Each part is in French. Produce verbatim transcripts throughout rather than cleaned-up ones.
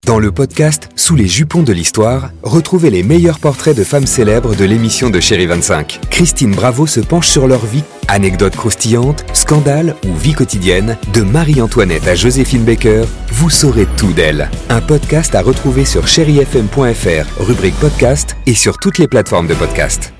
Dans le podcast Sous les jupons de l'histoire, retrouvez les meilleurs portraits de femmes célèbres de l'émission de Chérie vingt-cinq. Christine Bravo se penche sur leur vie, anecdotes croustillantes, scandales ou vie quotidienne. De Marie-Antoinette à Joséphine Baker, vous saurez tout d'elle. Un podcast à retrouver sur chéri f m point f r, rubrique podcast et sur toutes les plateformes de podcast.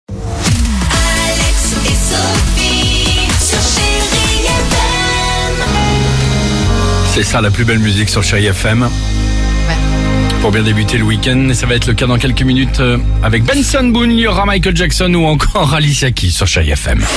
Alex et Sophie sur Chérie F M. C'est ça la plus belle musique sur Chérie F M. Ouais. Pour bien débuter le week-end, et ça va être le cas dans quelques minutes euh, avec Benson Boone, il y aura Michael Jackson ou encore Alicia Keys sur Chérie F M.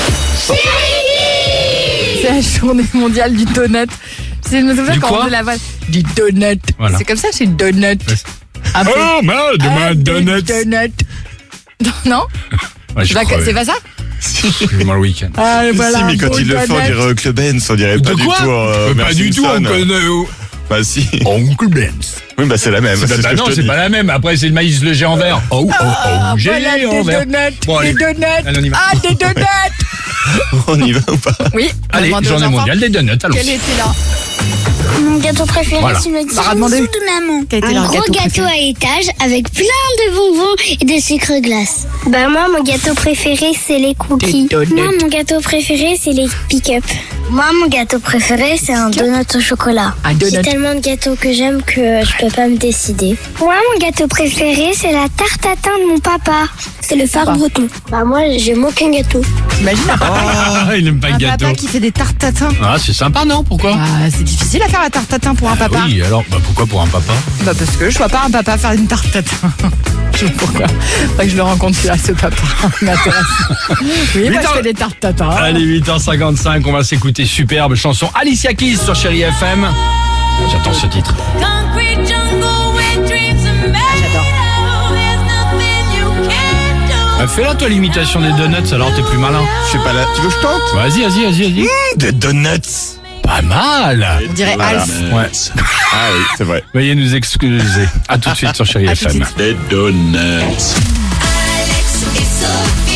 C'est la journée mondiale du donut. C'est je me souviens Du quand quoi on fait la voix du donut. Voilà. C'est comme ça, c'est donut. Un peu. Oh, ma de ma Ah, donut. des donuts. Non, Ouais, je c'est pas, crois, c'est pas ça. Dans le week-end. Ah, voilà, si, mais quand bon ils le font, on donut. dirait Oncle Ben, on dirait pas De du quoi tout. Euh, Euh, Pas Homer du tout, on Simpson. connaît. Bah si. Oncle Ben. Oui, bah c'est la même. Bah, c'est ce bah que non, je te c'est dis. pas la même. Après, c'est le maïs le jet en verre. Oh, oh, oh, Ah, j'ai voilà, des en verre. donuts, Bon, allez. des donuts. Allez, on y va. Ah, des donuts. On y va ou pas? Oui, on a Allez, demandé aux journée enfants mondiale des donuts, allons. quel était là. Mon gâteau préféré, Voilà. c'est le Sarah a demandé. tiramisu de maman. Quel était Un leur gros gâteau gâteau, préféré à étage avec plein de bonbons et de sucre glace. Bah moi, mon gâteau préféré, c'est les cookies. Des donuts. Moi, mon gâteau préféré, c'est les pick-up. Moi, mon gâteau préféré, c'est un donut au chocolat. Un donut. J'ai tellement de gâteaux que j'aime que je peux pas me décider. Moi, mon gâteau préféré, c'est la tarte tatin de mon papa. C'est le phare Papa. breton. Bah moi, j'aime aucun gâteau. T'imagines un papa, Ah, il aime pas un le gâteau. papa qui fait des tartes tatin. Ah, c'est sympa, non? Pourquoi? Ah, c'est difficile à faire la tarte tatin pour un papa. Oui, alors, bah pourquoi pour un papa? Bah parce que je vois pas un papa faire une tarte tatin. Je sais pas pourquoi. Faudrait que je le rencontre celui-là, ce papa. Il m'intéresse. Oui, moi Huit je heures- fais des tartes tatin. Allez, huit heures cinquante-cinq, on va s'écouter superbe chanson Alicia Keys sur Chérie F M. J'attends ce titre. Concrete jungle with dreams are made j'adore. of. There's nothing you can't do. Euh, Fais-la toi l'imitation des donuts, alors t'es plus malin. Je sais pas là. Tu veux que je tente? Vas-y, vas-y, vas-y, vas-y. Des donuts. Pas mal. On dirait Voilà. Alf. Ouais. Ah oui, c'est vrai. Veuillez nous excuser. À tout de suite sur Chérie À tout F de M. suite. Des donuts. Alex et Sophie.